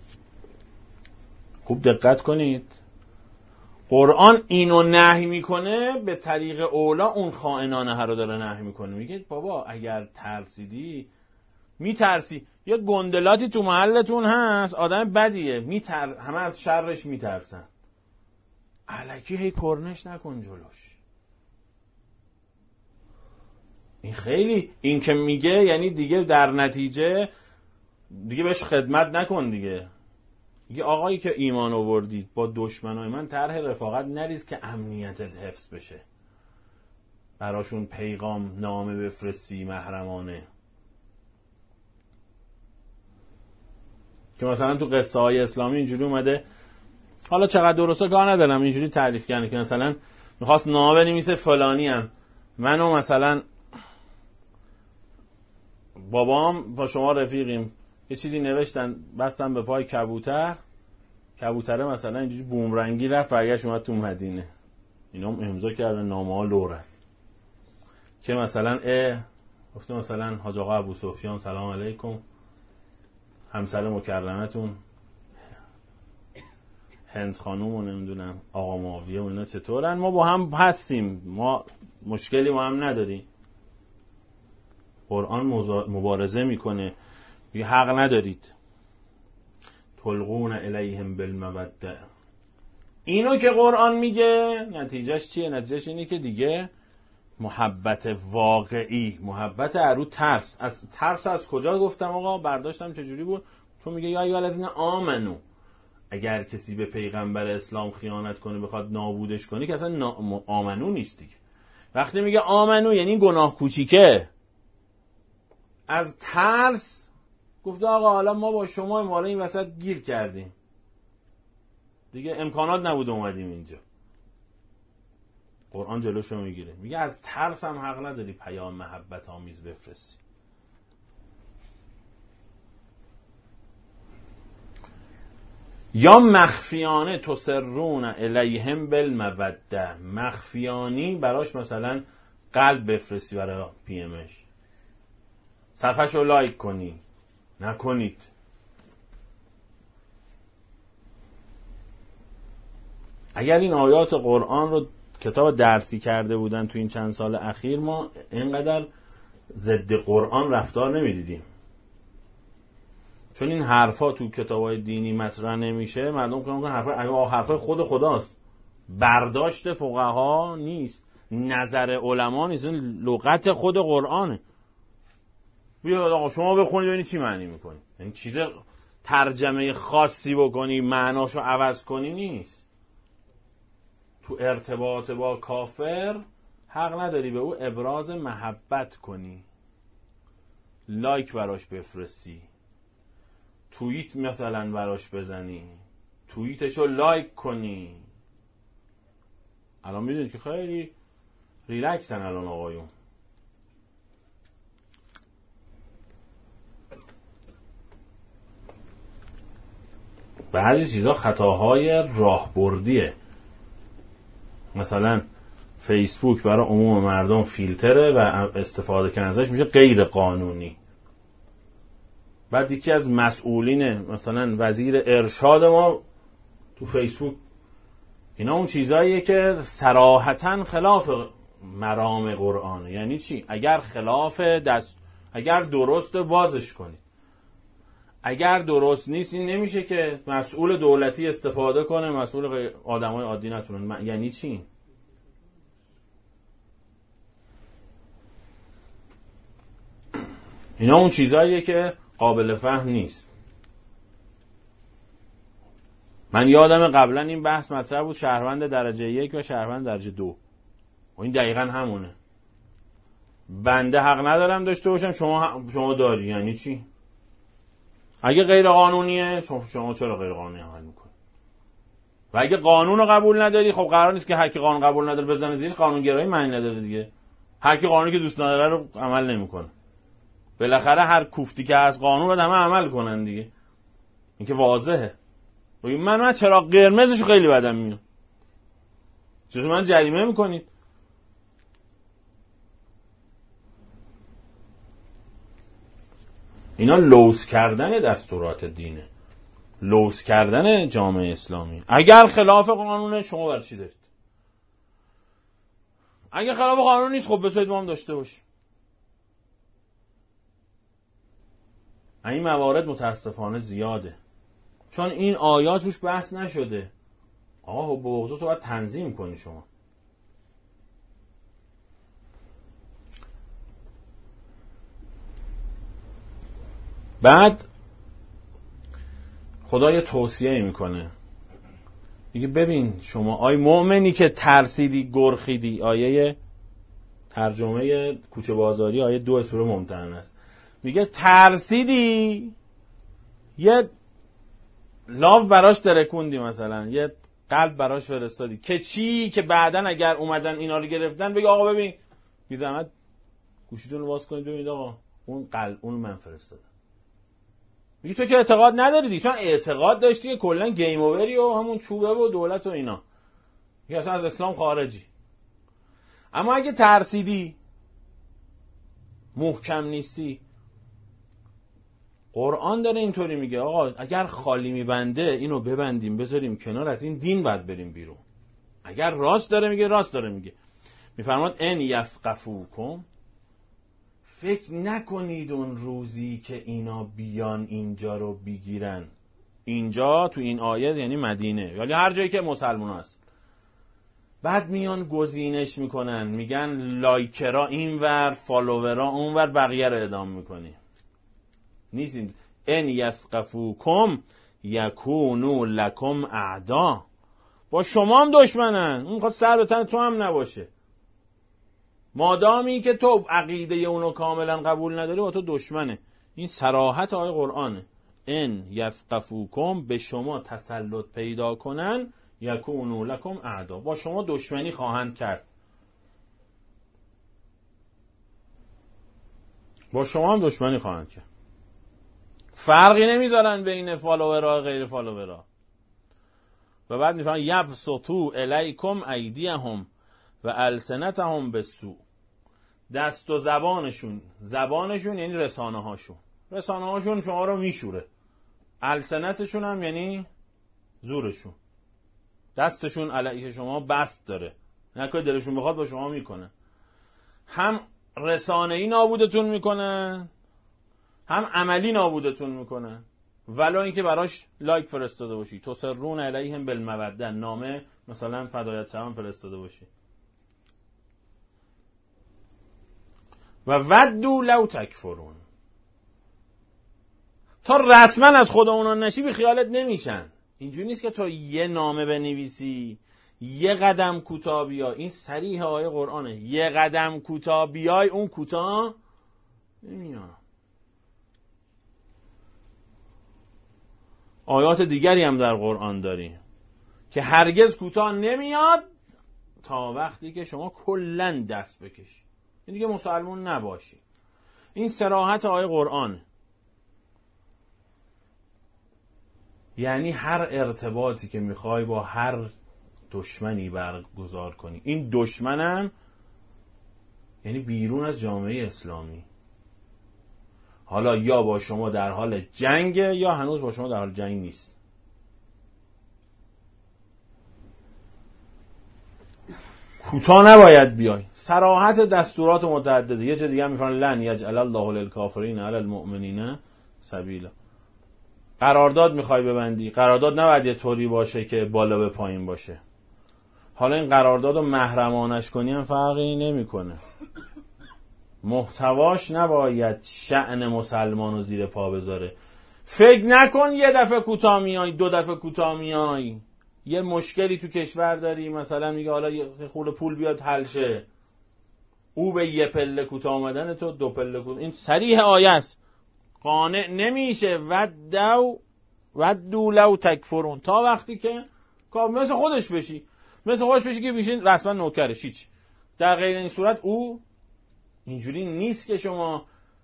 خوب دقت کنید، قرآن اینو نهی میکنه، به طریق اولا اون خائنانه ها رو داره نهی میکنه. میگه بابا اگر ترسیدی، میترسی، یه گندلاتی تو محلتون هست آدم بدیه، میتر... همه از شرش میترسن، الکی هی کرنش نکن جلوش. این خیلی، این که میگه یعنی دیگه در نتیجه دیگه بهش خدمت نکن دیگه. میگه آقایی که ایمان آوردید با دشمنای من طرح رفاقت نریز که امنیتت حفظ بشه، براشون پیغام نامه بفرستی محرمانه. که مثلا تو قصه های اسلامی اینجوری اومده، حالا چقدر درسته کار ندارم، اینجوری تعریف کنه که مثلا میخواست نامه بنویسه فلانی هم منو مثلا بابام با شما رفیقیم، یه چیزی نوشتن بستن به پای کبوتر، کبوتره مثلا اینجوری بومرنگی رفت برگشت اومد تو مدینه، اینا هم امضا کردن، نامه ها لو رفت. که مثلا اه گفته مثلا حاج آقا ابو سفیان سلام علیکم، همسر مکرمتون هند خانوم و نمیدونم آقا معاویه و اینا چطورن، ما با هم هستیم، ما مشکلی با هم نداریم. قرآن مبارزه میکنه، یه حق ندارید. تلقون الیهم بالموده، اینو که قرآن میگه نتیجهش چیه؟ نتیجهش اینه که دیگه محبت واقعی، محبت ارو ترس. از ترس از کجا گفتم آقا؟ برداشتم چجوری بود؟ چون میگه یا ایها الذین آمنو، اگر کسی به پیغمبر اسلام خیانت کنه بخواد نابودش کنه که اصلا نا... آمنو نیست دیگه. وقتی میگه آمنو یعنی گناه کوچیکه، از ترس گفته آقا حالا ما با شما مالا این وسط گیر کردیم دیگه، امکانات نبود اومدیم اینجا. قرآن جلوشو میگیره، میگه از ترس هم حق نداری پیام محبت آمیز بفرستی. یا مخفیانه تسرون الیهم بالموده، مخفیانی براش مثلا قلب بفرستی برای پی امش، صفحه‌شو لایک کنی، نکنید. اگر این آیات قرآن رو کتاب درسی کرده بودن تو این چند سال اخیر، ما اینقدر ضد قرآن رفتار نمیدیدیم. چون این حرفا تو کتابای دینی مطرح نمیشه، مردم فکر می‌کنن حرفا حرفای خود خداست، برداشت فقها نیست، نظر علما نیست، لغت خود قرآنه. بیا آقا شما بخونید ببینید چی معنی میکنی، یعنی چیز ترجمه خاصی بکنی معناشو عوض کنی نیست. تو ارتباط با کافر حق نداری به او ابراز محبت کنی، لایک براش بفرستی، توییت مثلا براش بزنی، توییتشو لایک کنی. الان میدونید که خیلی ریلکسن الان آقایون. بعضی چیزا خطاهای راهبردیه. مثلا فیسبوک برای عموم مردم فیلتره و استفاده کردن ازش میشه غیر قانونی. بعد یکی از مسئولین مثلا وزیر ارشاد ما تو فیسبوک، اینا اون چیزاییه که صراحتاً خلاف مرام قرآنه. یعنی چی؟ اگر خلاف دست، اگر درست بازش کنید، اگر درست نیست این نمیشه که مسئول دولتی استفاده کنه، مسئول آدمای عادی نتونن. یعنی چی؟ اینا اون چیزاییه که قابل فهم نیست. من یادم قبلا این بحث مطرح بود، شهروند درجه یک و شهروند درجه دو. و این دقیقا همونه. بنده حق ندارم داشته باشم، شما شما داری. یعنی چی؟ اگه غیر قانونیه شما چرا غیر قانونی عمل میکنی؟ و اگه قانون رو قبول نداری، خب قرار نیست که هر کی قانون قبول نداره بزنه زیرش. قانونگرایی معنی نداره دیگه. هر کی قانونی که دوست نداره رو عمل نمیکنه. بالاخره هر کوفتی که از قانون رو همه عمل کنن دیگه. این که واضحه. من من چراغ قرمزشو خیلی بدم میاد. چطور من جریمه میکنید؟ اینا لوث کردن دستورات دینه، لوث کردن جامعه اسلامی. اگر خلاف قانونه شما برای چی دارید؟ اگر خلاف قانون نیست خب بذارید ما هم داشته باشیم. این موارد متاسفانه زیاده، چون این آیات روش بحث نشده. آقا بغضو تو باید تنظیم کنی شما. بعد خدا یه توصیه میکنه، میگه ببین شما آی مؤمنی که ترسیدی گرخیدی. آیه ترجمه کوچه بازاری آیه دو سوره ممتحنه است. میگه ترسیدی یه لاو براش ترکوندی، مثلا یه قلب براش فرستادی که چی؟ که بعدن اگر اومدن اینا رو گرفتن بگی آقا ببین بی زحمت گوشیتون رو باز کنید ببینید آقا اون قلب اون من فرستادم. میگی تو که اعتقاد نداری دیگه، چون اعتقاد داشتی که کلا گیم اووری و همون چوبه و دولت و اینا، میگه اصلا از اسلام خارجی. اما اگه ترسیدی محکم نیستی، قرآن داره اینطوری میگه آقا اگر خالی میبنده اینو ببندیم بذاریم کنار، از این دین باید بریم بیرون. اگر راست داره میگه راست داره میگه. میفرماد ان یثقفوکم، فکر نکنید اون روزی که اینا بیان اینجا رو بگیرن. اینجا تو این آیه یعنی مدینه، یعنی هر جایی که مسلمان هست. بعد میان گزینش میکنن، میگن لایکرا اینور، فالوورا اونور، بقیه رو اعدام میکنی. نیست این ان یثقفوکم یکونو لکم اعدا، با شما هم دشمنن، اون میخواد سر به تن تو هم نباشه. مادامی که تو عقیده اونو کاملا قبول نداری با تو دشمنه. این صراحت آیه قرآنه. ان یثقفوکم، به شما تسلط پیدا کنن، یکونو لکم اعدا، با شما دشمنی خواهند کرد. با شما هم دشمنی خواهند کرد. فرقی نمیذارن بین فالوورها و غیر فالوورها. و بعد میفرمان یبسطوا الیکم ایدیهم و السنتهم بالسوء، دست و زبانشون، زبانشون یعنی رسانه هاشون، رسانه هاشون شما رو میشوره. السنتشون هم یعنی زورشون، دستشون علیه شما بست داره، نکنه دلشون بخواد با شما میکنه. هم رسانه‌ای نابودتون میکنن، هم عملی نابودتون میکنن. ولو اینکه براش لایک فرستاده باشی، تسرون علیهم بالموده، نامه مثلا فدایت شوم فرستاده باشی. و ودو لو تکفرون، تا رسما از خود اونا نشی بی خیالت نمیشن. اینجوری نیست که تو یه نامه بنویسی یه قدم کوتاه بیای. این صریح آیه قرآنه، یه قدم کوتاه بیای اون کوتاه نمیاد. آیات دیگری هم در قرآن داری که هرگز کوتاه نمیاد تا وقتی که شما کلن دست بکشی، این دیگه مسلمون نباشی. این صراحت آیه قرآنه. یعنی هر ارتباطی که میخوای با هر دشمنی برگزار کنی، این دشمنم یعنی بیرون از جامعه اسلامی، حالا یا با شما در حال جنگه یا هنوز با شما در حال جنگ نیست. کوتاه نباید بیای. صراحت دستورات متعدده. یه جا دیگه هم میفرمان لن یجعل الله للکافرین علی المؤمنین سبیلا. قرارداد میخوای ببندی، قرارداد نباید یه طوری باشه که بالا به پایین باشه. حالا این قرارداد رو محرمانش کنی هم فرقی نمیکنه. محتواش نباید شأن مسلمان رو زیر پا بذاره. فکر نکن یه دفعه کوتاه میای، دو دفعه کوتاه میای، یه مشکلی تو کشور داری، مثلا میگه حالا یه خورده پول بیاد حل شه، او به یه پله کوتاه آمدن تو دو پله کوتاه. این صریح آیه است. قانع نمیشه ودو ودو لو تکفرون، تا وقتی که مثل خودش بشی، مثل خودش بشی که بیشین رسما نوکرش. هیچ. در غیر این صورت او اینجوری نیست که شما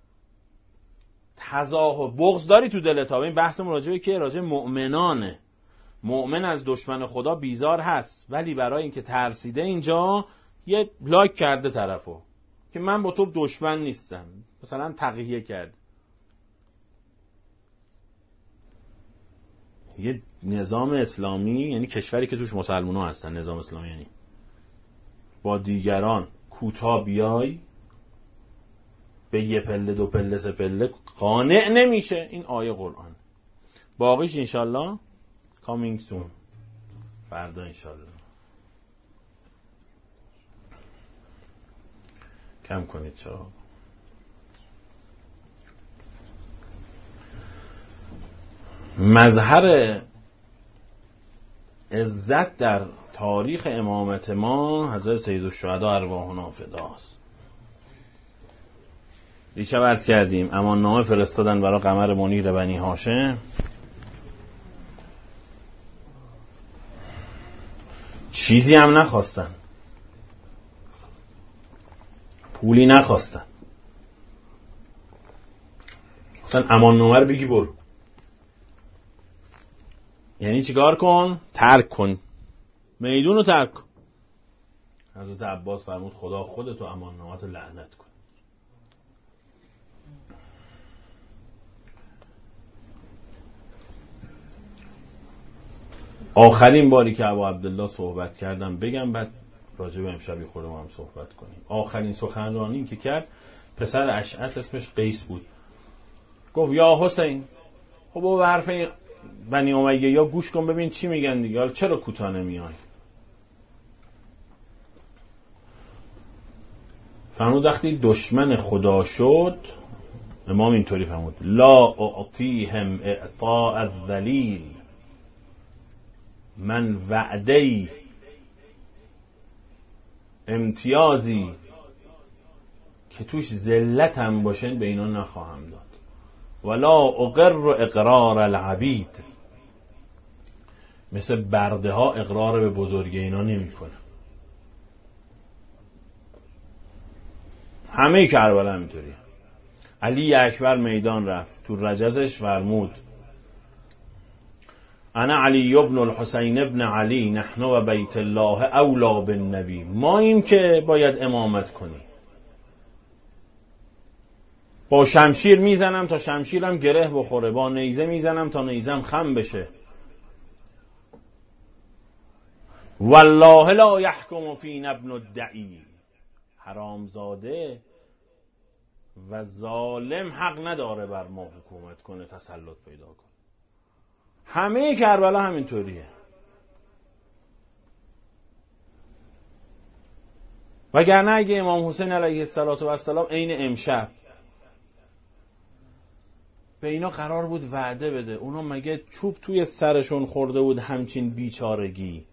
تزاح و بغض داری تو دلت. این بحث مراجعه که راجع مؤمنانه. مؤمن از دشمن خدا بیزار هست، ولی برای اینکه ترسیده اینجا یه لایک کرده طرفو که من با تو دشمن نیستم، مثلا تقیه کرد. یه نظام اسلامی یعنی کشوری که توش مسلمان‌ها هستن. نظام اسلامی یعنی با دیگران کوتاه بیای، به یه پله دو پله سه پله قانع نمیشه. این آیه قرآن. باقیش انشالله coming soon، فردا انشالله. کم کنید چرا. مظهر عزت در تاریخ امامت ما حضرت سید الشهدا ارواحنا فداست. دیشب عرض کردیم امان نامه فرستادن برای قمر منیر بنی هاشم. چیزی هم نخواستن، پولی نخواستن، گفتن امان نامه رو بگی برو. یعنی چیکار کن؟ ترک کن، میدون رو ترک کن. حضرت عباس فرمود خدا خودتو امان نامه رو لعنت کن. آخرین باری که ابو عبدالله صحبت کردم بگم، بعد راجع به امشبی خودم هم صحبت کنیم. آخرین سخنرانی که کرد پسر اشعث اسمش قیس بود. گفت یا حسین، خب با حرف بنی امیه یا گوش کن ببین چی میگن دیگه، حالا چرا کوتاه نمیای؟ فرمود وقتی دشمن خدا شد، امام اینطوری فرمود لا اعطیهم اعطاء الذلیل، من وعده‌ای امتیازی که توش ذلت هم باشه به اینا نخواهم داد. ولا اقر اقرار العبید، مثل برده ها اقرار به بزرگی اینا نمی کنه. همه کربلا همینطوریه. علی اکبر میدان رفت، تو رجزش فرمود انا علی ابن الحسین ابن علی نحن و بیت الله اولا بالنبی، ما این که باید امامت کنی. با شمشیر میزنم تا شمشیرم گره بخوره، با نیزه میزنم تا نیزم خم بشه. والله لا یحکم فینا ابن الدعی، حرامزاده و ظالم حق نداره بر ما حکومت کنه، تسلط پیدا کنه. همه کربلا همینطوریه. وگرنه اگه امام حسین علیه السلام عین امشب به اینا قرار بود وعده بده، اونا مگه چوب توی سرشون خورده بود همچین بیچارگی؟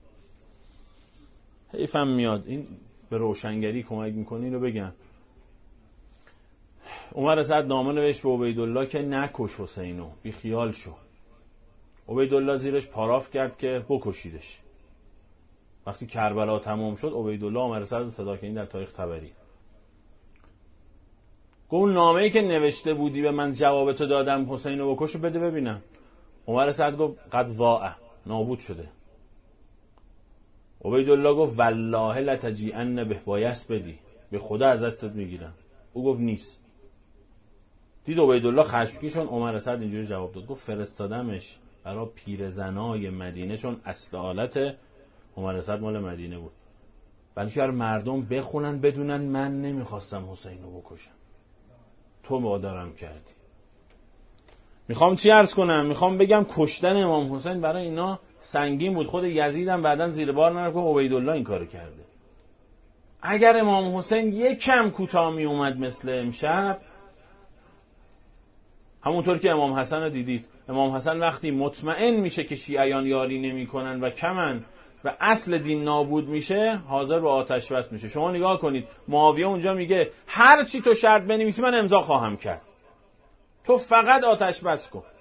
حیفم میاد این به روشنگری کمک میکنه. اینو بگم عمر سعد نامه نوشت به عبیدالله که نکش حسینو، بی خیال شو. عبیدالله زیرش پاراف کرد که بکشیدش. وقتی کربلا تمام شد عبیدالله عمر سعد صدا کرد، این در تاریخ طبری. گفت اون نامه‌ای که نوشته بودی به من جوابتو دادم حسینو بکشو بده ببینم. عمر سعد گفت قد ضاع، نابود شده. عبیدالله گفت والله لتجیئن به، بایست بدی، به خدا از دستت میگیرم. او گفت نیست. دید عبیدالله خشمگین شد، عمر سعد اینجوری جواب داد، گفت فرستادمش برای پیرزنای مدینه، چون اصل حالت عمر سعد مال مدینه بود، بلکه هر مردم بخونن بدونن من نمیخواستم حسینو بکشم، تو مادرم کردی. میخوام چی عرض کنم؟ میخوام بگم کشتن امام حسین برای اینا سنگین بود. خود یزید هم بعدن زیر بار نرفت که عبیدالله این کارو کرده. اگر امام حسین یک کم کوتاه می اومد مثل امشب، همونطور که امام حسن رو دیدید، امام حسن وقتی مطمئن میشه که شیعیان یاری نمی کنن و کمن و اصل دین نابود میشه، حاضر به آتش بس میشه. شما نگاه کنید، معاویه اونجا میگه هر چی تو شرط بنویسی من امضا خواهم کرد، تو فقط آتش بس کن.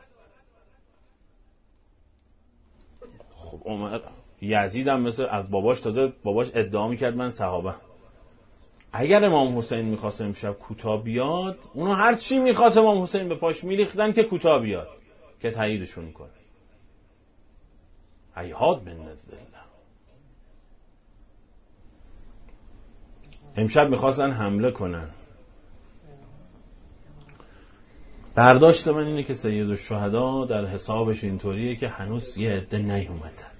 خب عمر یزید هم مثل باباش، تازه باباش ادعا میکرد من صحابه. اگر امام حسین میخواست امشب کوتاه بیاد، اونو هر چی میخواست امام حسین به پاش میریختن که کوتاه بیاد، که تاییدشون کنه. هیهات من الذله. امشب میخواستن حمله کنن. برداشت من اینه که سید الشهدا در حسابش اینطوریه که هنوز یه عده نیومدن.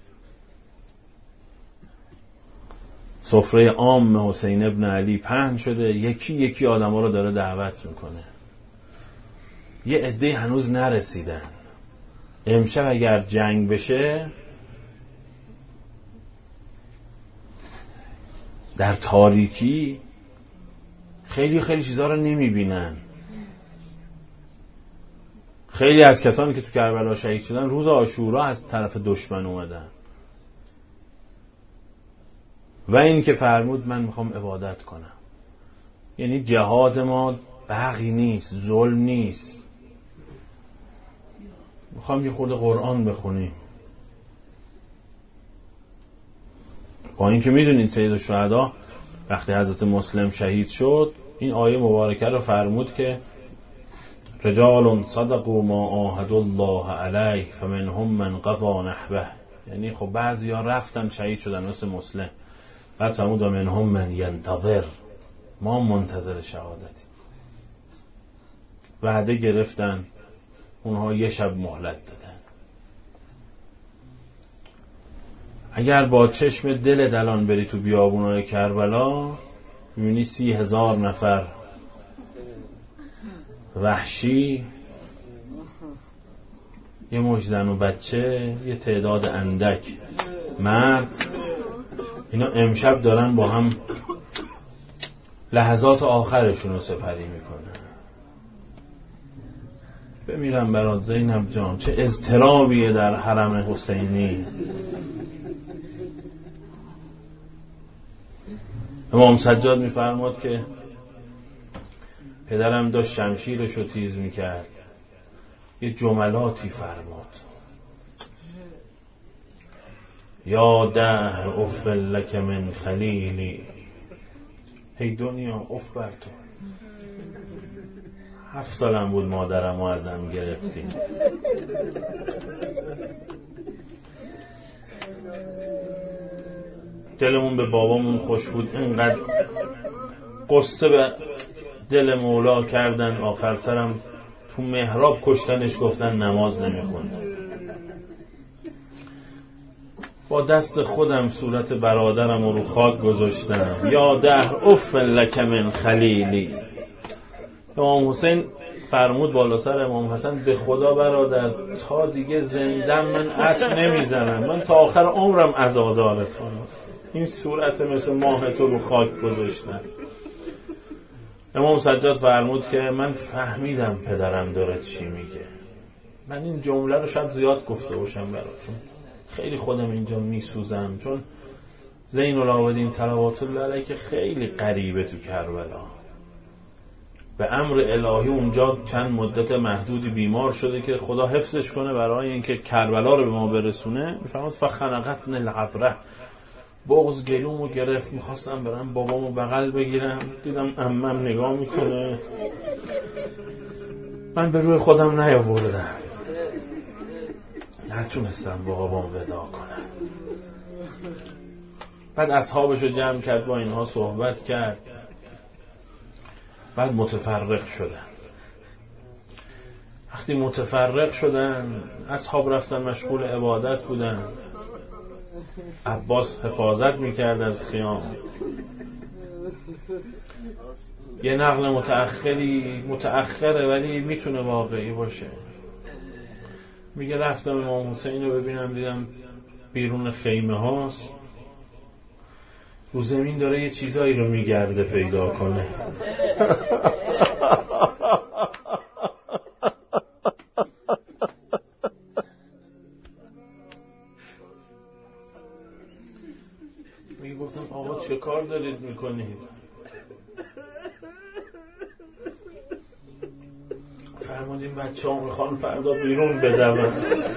سفره عام حسین ابن علی پهن شده، یکی یکی آدم ها رو داره دعوت میکنه. یه عده هنوز نرسیدن. امشب اگر جنگ بشه، در تاریکی خیلی خیلی چیزها رو نمیبینن. خیلی از کسانی که تو کربلا شهید شدن روز عاشورا از طرف دشمن اومدن. و این که فرمود من میخوام عبادت کنم، یعنی جهاد ما بغی نیست، ظلم نیست، میخوام یه خورده قرآن بخونیم. با این که میدونید سید الشهدا وقتی حضرت مسلم شهید شد، این آیه مبارکه رو فرمود که رجال صدقوا ما عاهدوا الله علیه فمنهم من قضی نحبه. یعنی خب بعضیا رفتن شهید شدن مثل مسلم، بعد فرمود منهم من ینتظر، ما منتظر شهادتی. وعده گرفتن، اونها یه شب مهلت دادن. اگر با چشم دل دلان بری تو بیابونای کربلا، میبینی سی هزار نفر وحشی، یه مش زن و بچه، یه تعداد اندک مرد، اینا امشب دارن با هم لحظات آخرشون رو سپری میکنن. بمیرم برات زینب جان، چه اضطرابیه در حرم حسینی. امام سجاد میفرماد که پدرم داشت شمشیرش رو تیز میکرد، یه جملاتی فرمود: یا دهر اف لک من خلیلی. هی دنیا اف بر تو، هفت سالم بود مادرم رو ازم گرفتی. دلمون به بابامون خوش بود، اینقدر قصه به دل مولا کردن، آخر سرم تو محراب کشتنش، گفتن نماز نمیخوند. با دست خودم صورت برادرم رو خاک گذاشتم. یا دهر اف لک من خلیلی. امام حسین فرمود بالا سر امام حسن: به خدا برادر، تا دیگه زندم من عطر نمیزنم، من تا آخر عمرم عزادارتم. این صورت مثل ماه تو رو خاک گذاشتم. امام سجاد فرمود که من فهمیدم پدرم داره چی میگه. من این جمله رو شاید زیاد گفته باشم براتون، خیلی خودم اینجا میسوزم، چون زین العابدین صلوات الله علیه که خیلی غریبه تو کربلا. به امر الهی اونجا چند مدت محدودی بیمار شده که خدا حفظش کنه برای اینکه کربلا رو به ما برسونه. میفرماد فخنقتن العبره، بغض گلومو گرفت، میخواستم برم بابامو بغل بگیرم، دیدم عمم نگاه میکنه، من به روی خودم نیاوردم، نتونستم با بابام ودا کنم. بعد اصحابشو جمع کرد، با اینها صحبت کرد، بعد متفرق شدن. وقتی متفرق شدن، اصحاب رفتن مشغول عبادت بودن، عباس حفاظت میکرد از خیام. یه نقل متأخری متأخره ولی میتونه واقعی باشه. میگه رفتم امام حسین رو ببینم، دیدم بیرون خیمه هاست، رو زمین داره یه چیزایی رو میگرده پیدا کنه. میگه گفتم آقا چه کار دارید میکنید؟ فرمودیم بچه ها میخوان فردا بیرون بدون.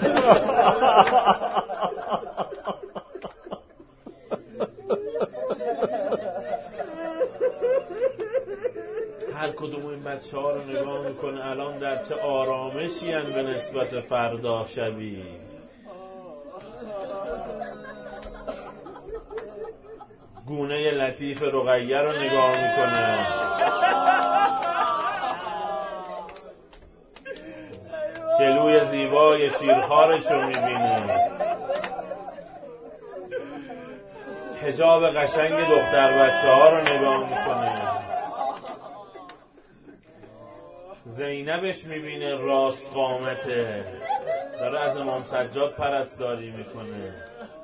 هر کدوم این بچه ها رو نگاه میکنه الان در چه آرامشی هن به نسبت فردا شبی. گونه لطیف رقیه رو نگاه میکنه، گلوی زیبای شیرخوارش رو میبینه، حجاب قشنگ دختر بچه ها رو نگاه میکنه، زینبش میبینه راست قامته، داره از امام سجاد پرستاری میکنه.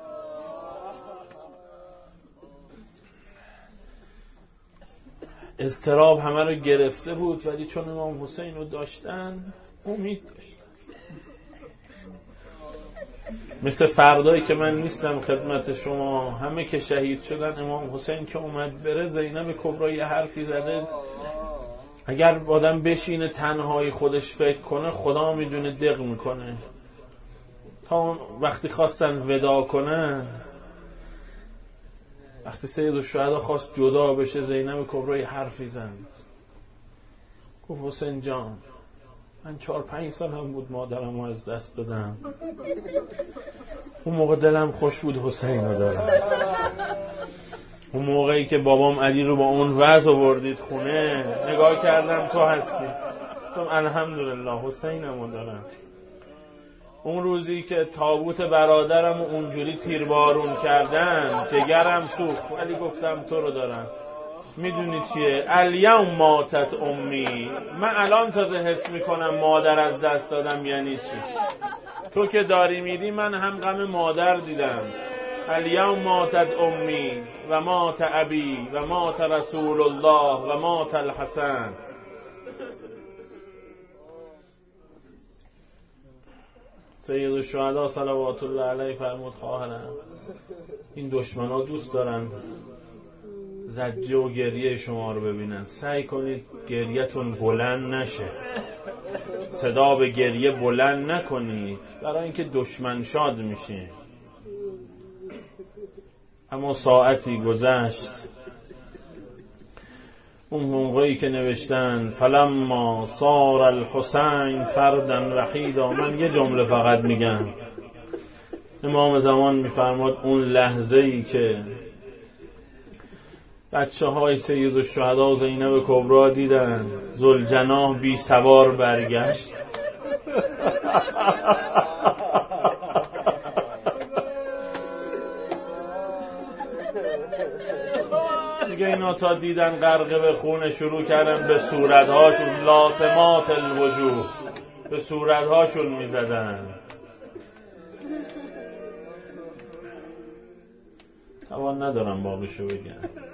اضطراب همه رو گرفته بود، ولی چون امام حسین رو داشتن امید داشتن. مثل فردایی که من نیستم خدمت شما، همه که شهید شدن، امام حسین که اومد بره، زینب کبرا یه حرفی زده، اگر آدم بشینه تنهایی خودش فکر کنه خدا میدونه دق میکنه. تا وقتی خواستن ودا کنن، وقتی سیدالشهدا خواست جدا بشه، زینب کبرا یه حرفی زد، گفت حسین جان من چهار پنج سال هم بود مادرم رو از دست دادم، اون موقع دلم خوش بود حسین رو دارم. اون موقعی که بابام علی رو با اون وضع آوردید خونه، نگاه کردم تو هستی، گفتم الحمدلله حسینم رو دارم. اون روزی که تابوت برادرم رو اونجوری تیربارون کردن، جگرم سوخت، ولی گفتم تو رو دارم. میدونی چیه؟ الیوم ماتت امی، من الان تازه حس میکنم مادر از دست دادم یعنی چی. تو که داری میری من هم غم مادر دیدم. الیوم ماتت امی و مات ابی و مات رسول الله و مات الحسن. سیدالشهدا صلوات الله علیه فرمود خواهرم این دشمن ها دوست دارن زجه و گریه شما رو ببینن، سعی کنید گریه‌تون بلند نشه، صدا به گریه بلند نکنید، برای اینکه دشمن شاد میشه. اما ساعتی گذشت، اون موقعی که نوشتن فلما صار الحسین فردا وحیدا، من یه جمله فقط میگم، امام زمان میفرماد اون لحظه ای که بچه های سیدالشهدا زینب کبرا دیدن ذوالجناح بی سوار برگشت، دیگه اینا تا دیدن غرقه به خون شروع کردن به صورتهاشون لاطمات الوجوه، به صورتهاشون میزدن. توان ندارم باقیشو بگم.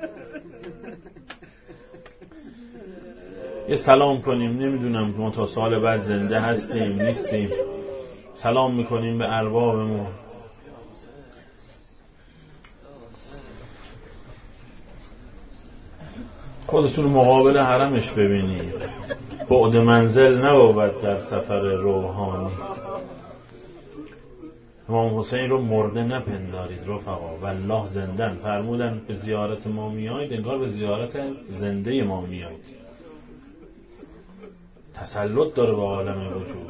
یه سلام کنیم، نمیدونم ما تا سال بعد زنده هستیم نیستیم، سلام میکنیم به اربابمون. خودتون مقابل حرمش ببینید، بعد منزل نبود در سفر روحانی. امام حسین رو مرده نپندارید رفقا، والله زندن. فرمودن به زیارت ما میایید انگار به زیارت زنده ما میایید. تسلط داره به عالم وجود.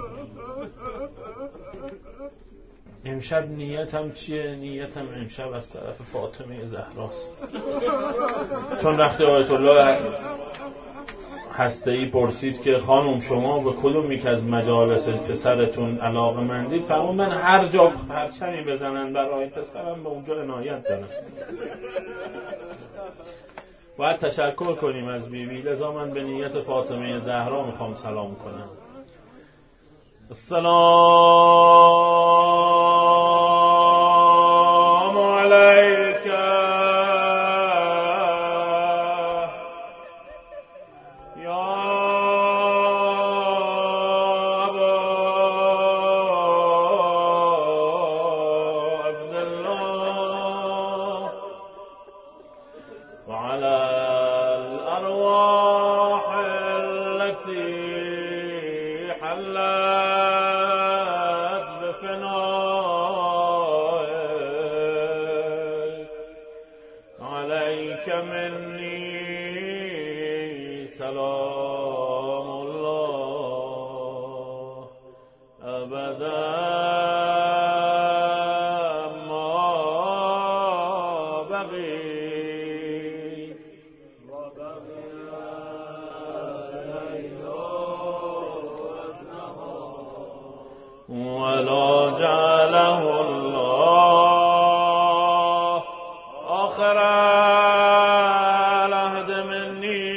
امشب نیتم چیه؟ نیتم امشب از طرف فاطمه زهراست. چون وقتی آیت الله هسته‌ای پرسید که خانم شما به کدوم یک از مجالس پسرتون علاقه مندید، فرمود من هر جا پرچمی بزنن برای پسرم به اونجا عنایت دارم. باید تشکر کنیم از بیبی، لذا من به نیت فاطمه زهرا میخوام سلام کنم. السلام عليك يا أبا عبد الله وعلى الأرواح التي حلت بفنائك عليك مني سلام الله أبدا ما بقيت وبقي الليل ولا جعله الله آخر العهد مني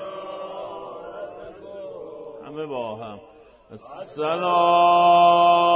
همه با هم السلام